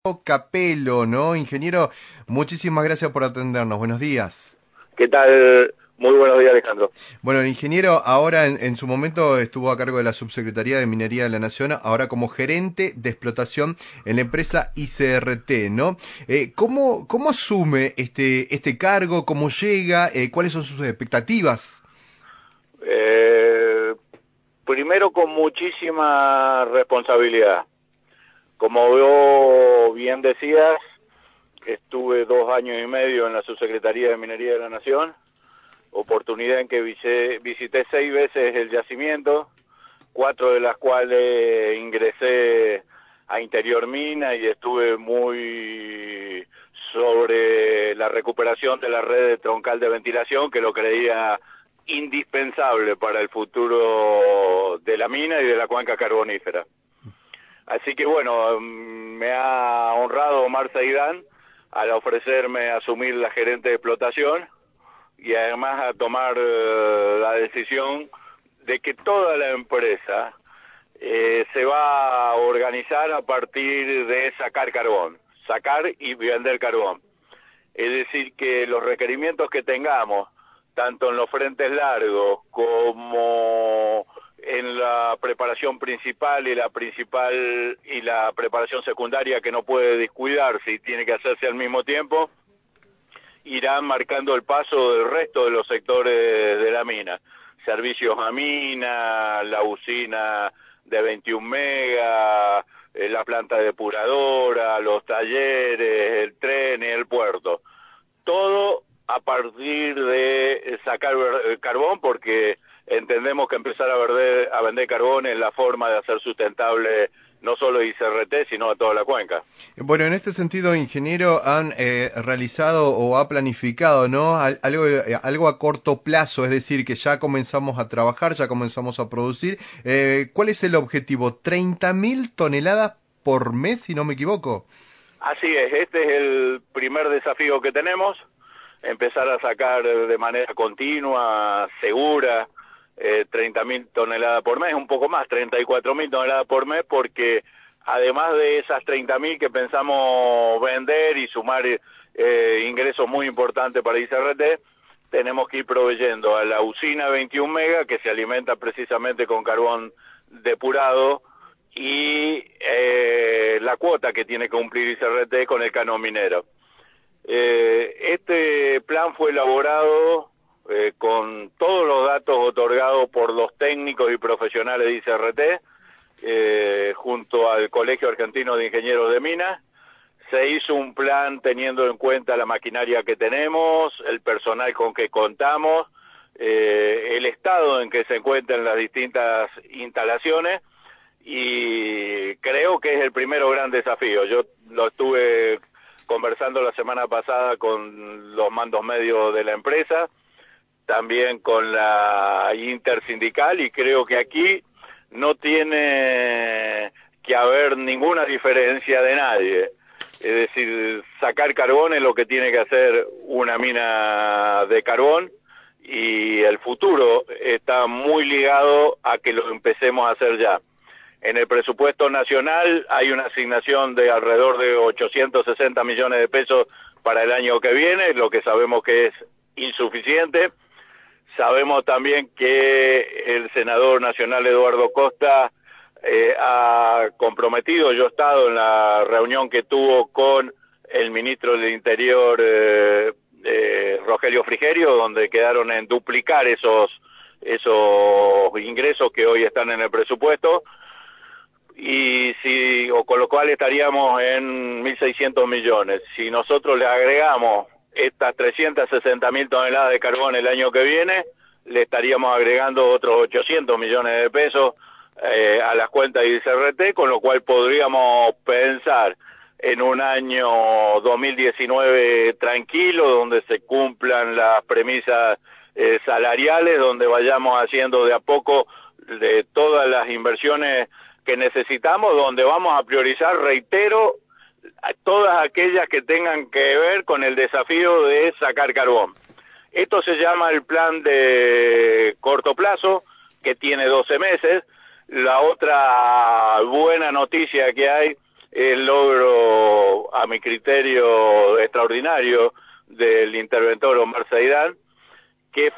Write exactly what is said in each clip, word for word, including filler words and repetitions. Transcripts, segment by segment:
Capello, ¿no? Ingeniero, muchísimas gracias por atendernos. Buenos días. ¿Qué tal? Muy buenos días, Alejandro. Bueno, el ingeniero ahora en, en su momento estuvo a cargo de la Subsecretaría de Minería de la Nación, ahora como gerente de explotación en la empresa I C R T, ¿no? Eh, ¿cómo, cómo asume este, este cargo? ¿Cómo llega? Eh, ¿cuáles son sus expectativas? Eh, primero, con muchísima responsabilidad. Como vos bien decías, estuve dos años y medio en la Subsecretaría de Minería de la Nación, oportunidad en que visité, visité seis veces el yacimiento, cuatro de las cuales ingresé a Interior Mina y estuve muy sobre la recuperación de la red de troncal de ventilación, que lo creía indispensable para el futuro de la mina y de la cuenca carbonífera. Así que bueno, me ha honrado Omar Saidán al ofrecerme asumir la gerente de explotación y además a tomar uh, la decisión de que toda la empresa eh, se va a organizar a partir de sacar carbón, sacar y vender carbón. Es decir, que los requerimientos que tengamos, tanto en los frentes largos como en la preparación principal y la principal y la preparación secundaria, que no puede descuidarse y tiene que hacerse al mismo tiempo, irán marcando el paso del resto de los sectores de la mina. Servicios a mina, la usina de veintiún megas, la planta depuradora, los talleres, el tren y el puerto. Todo a partir de sacar carbón, porque entendemos que empezar a vender, a vender carbón es la forma de hacer sustentable no solo I C R T, sino a toda la cuenca. Bueno, en este sentido, ingeniero, han eh, realizado o ha planificado, ¿no? Algo, algo a corto plazo, es decir, que ya comenzamos a trabajar, ya comenzamos a producir. Eh, ¿Cuál es el objetivo? ¿treinta mil toneladas por mes, si no me equivoco? Así es, este es el primer desafío que tenemos, empezar a sacar de manera continua, segura, eh, treinta mil toneladas por mes, un poco más, treinta y cuatro mil toneladas por mes, porque además de esas treinta mil que pensamos vender y sumar eh, ingresos muy importantes para I C R T, tenemos que ir proveyendo a la usina veintiún mega, que se alimenta precisamente con carbón depurado, y eh, la cuota que tiene que cumplir I C R T con el canon minero. Eh, este plan fue elaborado eh, con todos los datos otorgados por los técnicos y profesionales de I C R T, eh, junto al Colegio Argentino de Ingenieros de Minas. Se hizo un plan teniendo en cuenta la maquinaria que tenemos, el personal con que contamos, eh, el estado en que se encuentran las distintas instalaciones, y creo que es el primero gran desafío. Yo lo estuve conversando la semana pasada con los mandos medios de la empresa, también con la intersindical, y creo que aquí no tiene que haber ninguna diferencia de nadie. Es decir, sacar carbón es lo que tiene que hacer una mina de carbón, y el futuro está muy ligado a que lo empecemos a hacer ya. En el presupuesto nacional hay una asignación de alrededor de ochocientos sesenta millones de pesos para el año que viene, lo que sabemos que es insuficiente. Sabemos también que el senador nacional Eduardo Costa eh, ha comprometido, yo he estado en la reunión que tuvo con el ministro del Interior, eh, eh, Rogelio Frigerio, donde quedaron en duplicar esos, esos ingresos que hoy están en el presupuesto, y si o con lo cual estaríamos en mil seiscientos millones. Si nosotros le agregamos estas trescientas sesenta mil toneladas de carbón el año que viene, le estaríamos agregando otros ochocientos millones de pesos eh, a las cuentas de I C R T, con lo cual podríamos pensar en un año dos mil diecinueve tranquilo, donde se cumplan las premisas eh, salariales, donde vayamos haciendo de a poco de todas las inversiones que necesitamos, donde vamos a priorizar, reitero, a todas aquellas que tengan que ver con el desafío de sacar carbón. Esto se llama el plan de corto plazo, que tiene doce meses. La otra buena noticia que hay el logro, a mi criterio, extraordinario del interventor Omar Saidán, que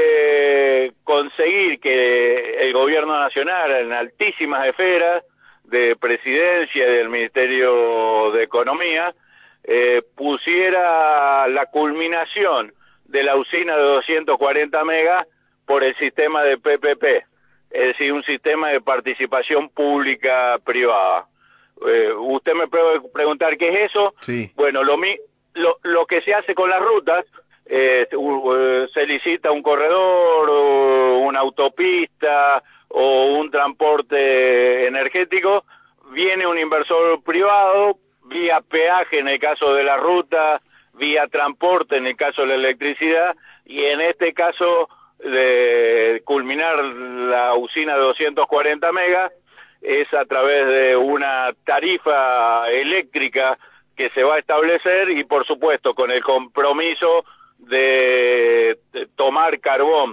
fue conseguir que el gobierno nacional, en altísimas esferas de presidencia y del Ministerio de Economía, eh, pusiera la culminación de la usina de doscientos cuarenta megas por el sistema de P P P, es decir, un sistema de participación pública-privada. Eh, usted me puede preguntar qué es eso. Sí. Bueno, lo, mi, lo, lo que se hace con las rutas, eh, uh, se licita un corredor, o una autopista o un transporte energético, viene un inversor privado, vía peaje en el caso de la ruta, vía transporte en el caso de la electricidad, y en este caso de culminar la usina de doscientos cuarenta megas, es a través de una tarifa eléctrica que se va a establecer y por supuesto con el compromiso de, de tomar carbón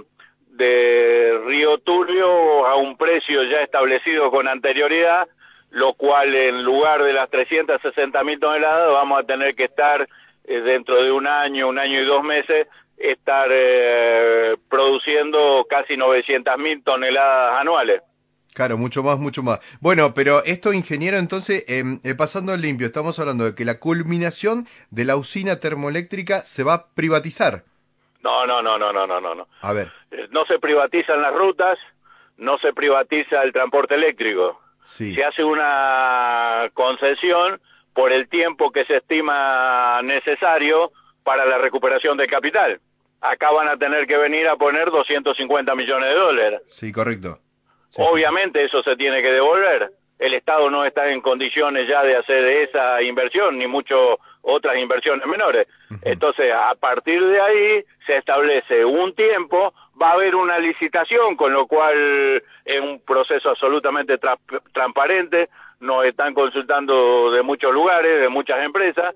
de Río Turbio a un precio ya establecido con anterioridad, lo cual en lugar de las trescientas sesenta mil toneladas vamos a tener que estar eh, dentro de un año, un año y dos meses, estar eh, produciendo casi novecientas mil toneladas anuales. Claro, mucho más, mucho más. Bueno, pero esto, ingeniero, entonces, eh, eh, pasando limpio, estamos hablando de que la culminación de la usina termoeléctrica se va a privatizar. No, no, no, no, no, no, no. A ver. No se privatizan las rutas, no se privatiza el transporte eléctrico. Sí. Se hace una concesión por el tiempo que se estima necesario para la recuperación del capital. Acá van a tener que venir a poner doscientos cincuenta millones de dólares. Sí, correcto. Sí, Obviamente sí, sí. Eso se tiene que devolver. El Estado no está en condiciones ya de hacer esa inversión, ni mucho otras inversiones menores. Uh-huh. Entonces, a partir de ahí se establece un tiempo, va a haber una licitación, con lo cual es un proceso absolutamente tra- transparente, nos están consultando de muchos lugares, de muchas empresas,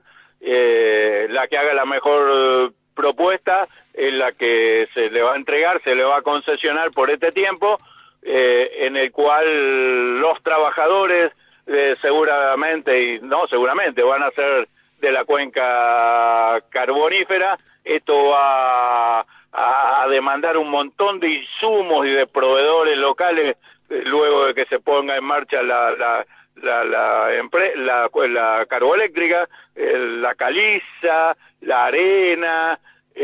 eh, la que haga la mejor propuesta es la que se le va a entregar, se le va a concesionar por este tiempo, Eh, en el cual los trabajadores eh, seguramente, y no seguramente, van a ser de la cuenca carbonífera. Esto va a, a demandar un montón de insumos y de proveedores locales eh, luego de que se ponga en marcha la la la la, empre- la, la carboeléctrica, eh, la caliza, la arena,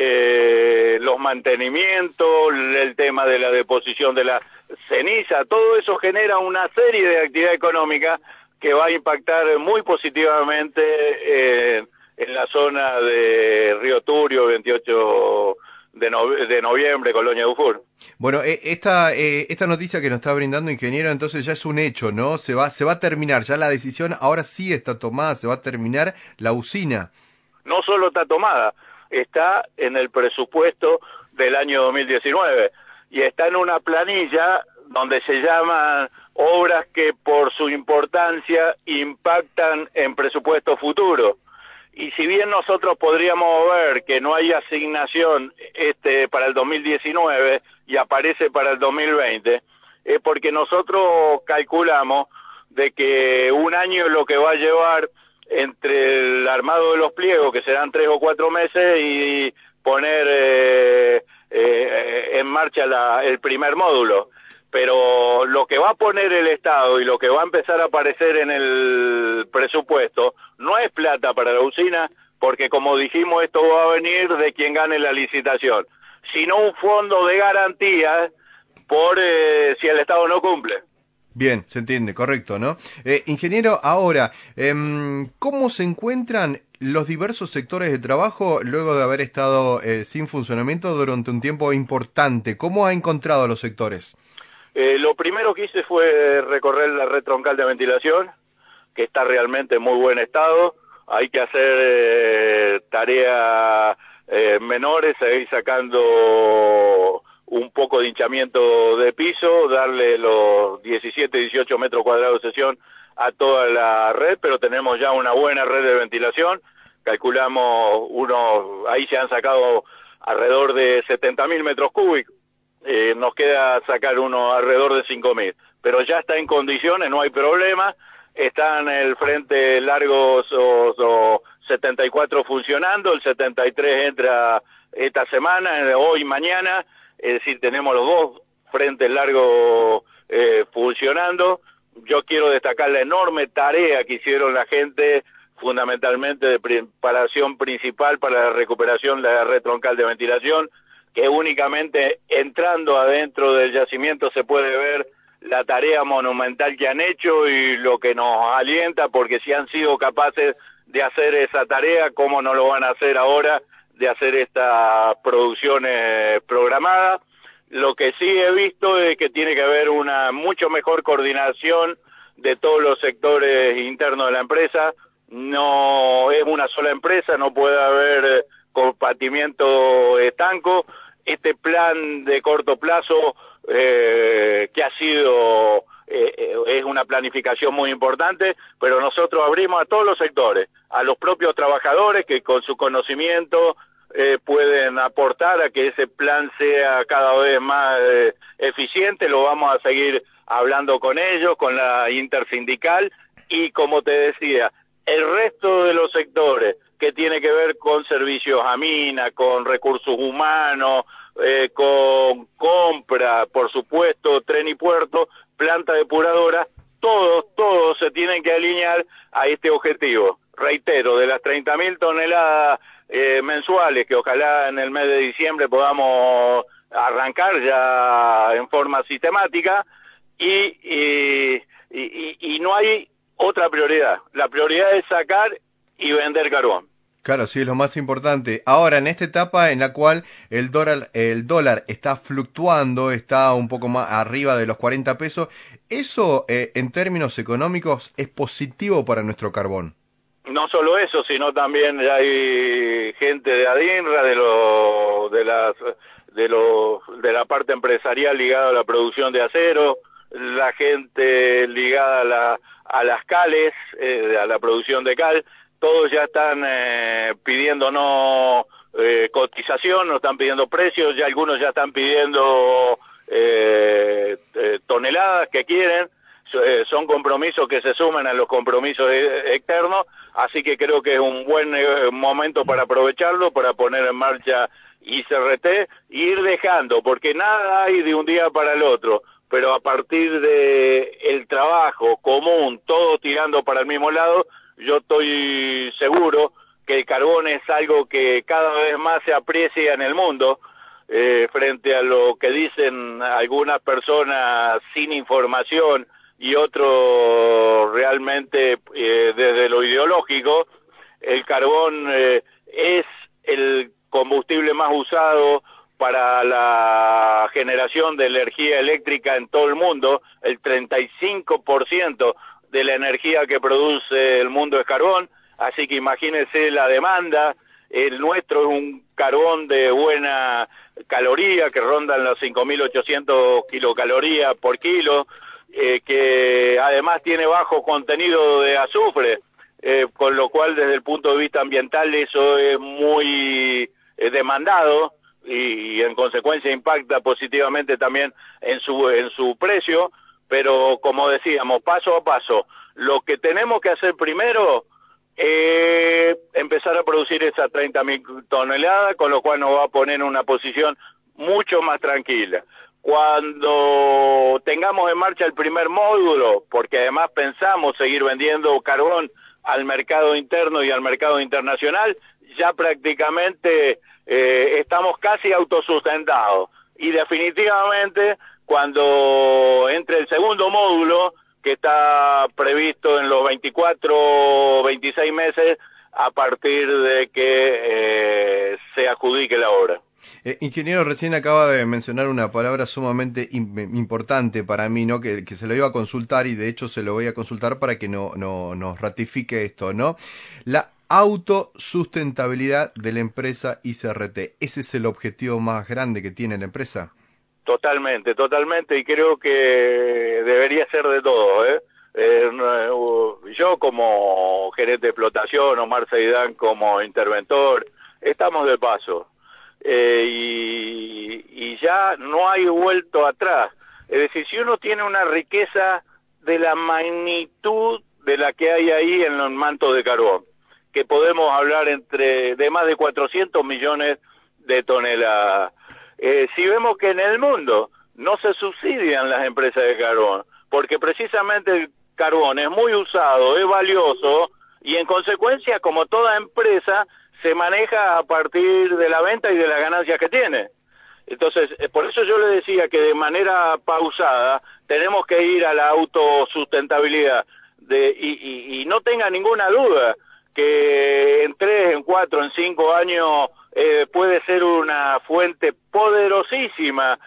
eh, los mantenimientos, el tema de la deposición de la ceniza, todo eso genera una serie de actividad económica que va a impactar muy positivamente eh, en la zona de Río Turbio, veintiocho de, no, de noviembre, Colonia Dufour. Bueno, eh, esta eh, esta noticia que nos está brindando, ingeniero, entonces ya es un hecho, ¿no? Se va se va a terminar, ya la decisión ahora sí está tomada, se va a terminar la usina. No solo está tomada, está en el presupuesto del año dos mil diecinueve. Y está en una planilla donde se llaman obras que por su importancia impactan en presupuesto futuro. Y si bien nosotros podríamos ver que no hay asignación este para el dos mil diecinueve y aparece para el dos mil veinte, es porque nosotros calculamos de que un año es lo que va a llevar entre el armado de los pliegos, que serán tres o cuatro meses, y poner eh, eh, en marcha la, el primer módulo. Pero lo que va a poner el Estado y lo que va a empezar a aparecer en el presupuesto no es plata para la usina, porque como dijimos, esto va a venir de quien gane la licitación, sino un fondo de garantía por eh, si el Estado no cumple. Bien, se entiende, correcto, ¿no? Eh, ingeniero, ahora, eh, ¿cómo se encuentran los diversos sectores de trabajo luego de haber estado eh, sin funcionamiento durante un tiempo importante? ¿Cómo ha encontrado a los sectores? Eh, lo primero que hice fue recorrer la red troncal de ventilación, que está realmente en muy buen estado. Hay que hacer eh, tareas eh, menores, seguir sacando un poco de hinchamiento de piso, darle los diecisiete, dieciocho metros cuadrados de sesión a toda la red, pero tenemos ya una buena red de ventilación. Calculamos unos, ahí se han sacado alrededor de setenta mil metros cúbicos. Eh, nos queda sacar uno alrededor de cinco mil, pero ya está en condiciones, no hay problema. están el frente largo o, o setenta y cuatro funcionando, el setenta y tres entra esta semana, hoy, mañana, es decir, tenemos los dos frentes largos eh, funcionando. Yo quiero destacar la enorme tarea que hicieron la gente, fundamentalmente de preparación principal para la recuperación de la red troncal de ventilación, que únicamente entrando adentro del yacimiento se puede ver la tarea monumental que han hecho y lo que nos alienta, porque si han sido capaces de hacer esa tarea, ¿cómo no lo van a hacer ahora de hacer estas producciones programadas? Lo que sí he visto es que tiene que haber una mucho mejor coordinación de todos los sectores internos de la empresa. No es una sola empresa, no puede haber compartimiento estanco. Este plan de corto plazo eh, que ha sido eh, es una planificación muy importante, pero nosotros abrimos a todos los sectores, a los propios trabajadores que con su conocimiento eh, pueden aportar a que ese plan sea cada vez más eh, eficiente. Lo vamos a seguir hablando con ellos, con la intersindical y, como te decía, el resto de los sectores que tiene que ver con servicios a mina, con recursos humanos, eh, con compra, por supuesto, tren y puerto, planta depuradora, todos, todos se tienen que alinear a este objetivo. Reitero, de las treinta mil toneladas eh, mensuales que ojalá en el mes de diciembre podamos arrancar ya en forma sistemática, y, y, y, y no hay otra prioridad. La prioridad es sacar y vender carbón. Claro, sí, es lo más importante. Ahora, en esta etapa en la cual el dólar, el dólar está fluctuando, está un poco más arriba de los cuarenta pesos, ¿eso eh, en términos económicos es positivo para nuestro carbón? No solo eso, sino también hay gente de ADINRA, de lo, de las, de lo, de la parte empresarial ligada a la producción de acero, la gente ligada a, la, a las cales, eh, a la producción de cal. Todos ya están eh, pidiéndonos eh, cotización, nos están pidiendo precios, ya algunos ya están pidiendo eh, eh, toneladas que quieren. Eh, son compromisos que se suman a los compromisos e externos, así que creo que es un buen eh, momento para aprovecharlo, para poner en marcha I C R T e ir dejando, porque nada hay de un día para el otro, pero a partir de el trabajo común, todo tirando para el mismo lado, yo estoy seguro que el carbón es algo que cada vez más se aprecia en el mundo, eh, frente a lo que dicen algunas personas sin información y otros realmente eh, desde lo ideológico. El carbón eh, es el combustible más usado para la generación de energía eléctrica en todo el mundo. El treinta y cinco por ciento de la energía que produce el mundo es carbón, así que imagínense la demanda. El nuestro es un carbón de buena caloría, que rondan los cinco mil ochocientos kilocalorías por kilo, eh, que además tiene bajo contenido de azufre, eh, con lo cual desde el punto de vista ambiental eso es muy eh, demandado y, y en consecuencia impacta positivamente también en su en su precio. Pero como decíamos, paso a paso, lo que tenemos que hacer primero es empezar a producir esas treinta mil toneladas, con lo cual nos va a poner en una posición mucho más tranquila. Cuando tengamos en marcha el primer módulo, porque además pensamos seguir vendiendo carbón al mercado interno y al mercado internacional, ya prácticamente eh, estamos casi autosustentados. Y definitivamente, cuando entre el segundo módulo, que está previsto en los veinticuatro, veintiséis meses, a partir de que eh, se adjudique la obra. Eh, ingeniero, recién acaba de mencionar una palabra sumamente importante para mí, ¿no? Que, que se lo iba a consultar y de hecho se lo voy a consultar para que no, no, nos ratifique esto, ¿no? La autosustentabilidad de la empresa I C R T. ¿Ese es el objetivo más grande que tiene la empresa? Totalmente, totalmente, y creo que debería ser de todo, ¿eh? Eh, yo como gerente de explotación, Omar Seidán como interventor, estamos de paso. Eh, y, y ya no hay vuelto atrás. Es decir, si uno tiene una riqueza de la magnitud de la que hay ahí en los mantos de carbón, que podemos hablar entre de más de cuatrocientos millones de toneladas. Eh, si vemos que en el mundo no se subsidian las empresas de carbón, porque precisamente el carbón es muy usado, es valioso, y en consecuencia, como toda empresa, se maneja a partir de la venta y de las ganancias que tiene. Entonces, por eso yo le decía que de manera pausada tenemos que ir a la autosustentabilidad, de, y, y, y no tenga ninguna duda que en tres, en cuatro, en cinco años eh, puede ser una fuente poderosísima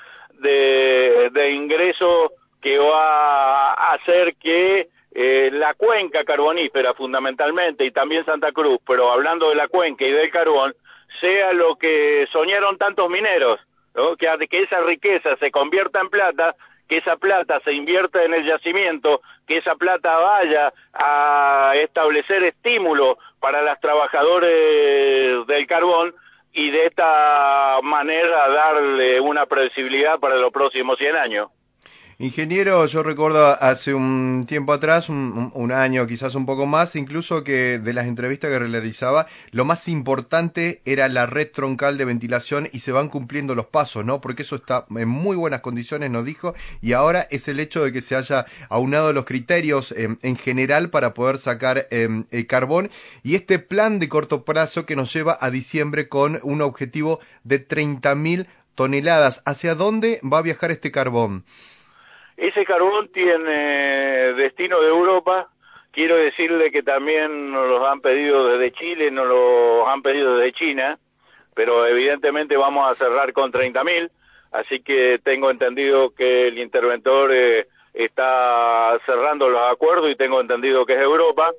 de, de ingresos que va a hacer que eh, la cuenca carbonífera fundamentalmente, y también Santa Cruz, pero hablando de la cuenca y del carbón, sea lo que soñaron tantos mineros, ¿no? Que, que esa riqueza se convierta en plata, que esa plata se invierta en el yacimiento, que esa plata vaya a establecer estímulos para los trabajadores del carbón y de esta manera darle una previsibilidad para los próximos cien años. Ingeniero, yo recuerdo hace un tiempo atrás, un, un año, quizás un poco más, incluso que de las entrevistas que realizaba, lo más importante era la red troncal de ventilación y se van cumpliendo los pasos, ¿no? Porque eso está en muy buenas condiciones, nos dijo, y ahora es el hecho de que se haya aunado los criterios eh, en general para poder sacar eh, el carbón y este plan de corto plazo que nos lleva a diciembre con un objetivo de treinta mil toneladas. ¿Hacia dónde va a viajar este carbón? Ese carbón tiene destino de Europa. Quiero decirle que también nos los han pedido desde Chile, nos los han pedido desde China, pero evidentemente vamos a cerrar con treinta mil, así que tengo entendido que el interventor eh, está cerrando los acuerdos y tengo entendido que es Europa.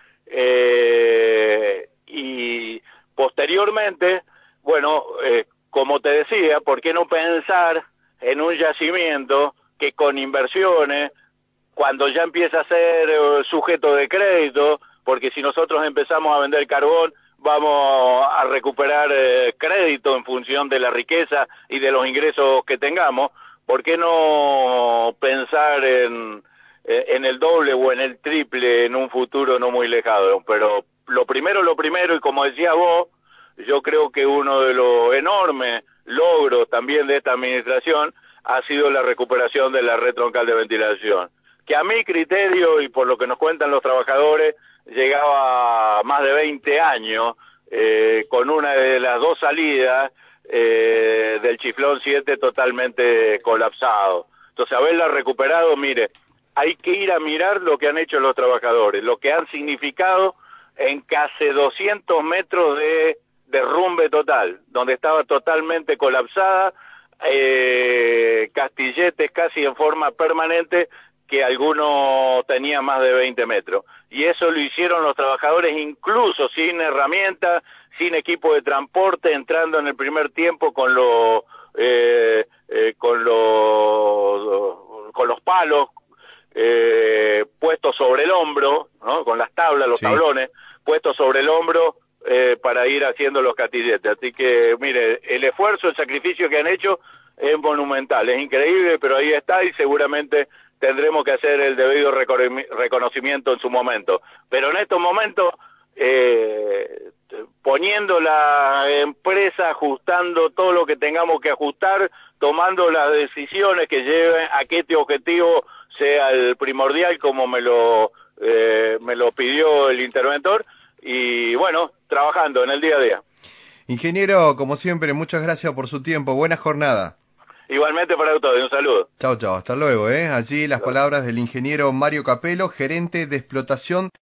Eh, y posteriormente, bueno, eh, como te decía, ¿por qué no pensar en un yacimiento que con inversiones, cuando ya empieza a ser uh, sujeto de crédito, porque si nosotros empezamos a vender carbón, vamos a recuperar eh, crédito en función de la riqueza y de los ingresos que tengamos, ¿por qué no pensar en, en el doble o en el triple en un futuro no muy lejano? Pero lo primero, lo primero, y como decía vos, yo creo que uno de los enormes logros también de esta administración ha sido la recuperación de la red troncal de ventilación, que a mi criterio y por lo que nos cuentan los trabajadores llegaba a más de veinte años eh, con una de las dos salidas eh, del Chiflón siete totalmente colapsado. Entonces, haberla recuperado, mire, hay que ir a mirar lo que han hecho los trabajadores, lo que han significado en casi doscientos metros de derrumbe total, donde estaba totalmente colapsada, Eh, castilletes casi en forma permanente, que algunos tenían más de veinte metros. Y eso lo hicieron los trabajadores incluso sin herramientas, sin equipo de transporte, entrando en el primer tiempo con los eh, eh, con los con los palos eh, puestos sobre el hombro, ¿no? Con las tablas, los sí. tablones puestos sobre el hombro eh, para ir haciendo los castilletes. Así que, mire, el esfuerzo, el sacrificio que han hecho es monumental, es increíble, pero ahí está y seguramente tendremos que hacer el debido reconocimiento en su momento. Pero en estos momentos, eh, poniendo la empresa, ajustando todo lo que tengamos que ajustar, tomando las decisiones que lleven a que este objetivo sea el primordial, como me lo, eh, me lo pidió el interventor, y bueno, trabajando en el día a día. Ingeniero, como siempre, muchas gracias por su tiempo. Buena jornada. Igualmente para todos, un saludo. Chao, chao, hasta luego. ¿eh? Allí las palabras del ingeniero Mario Capello, gerente de explotación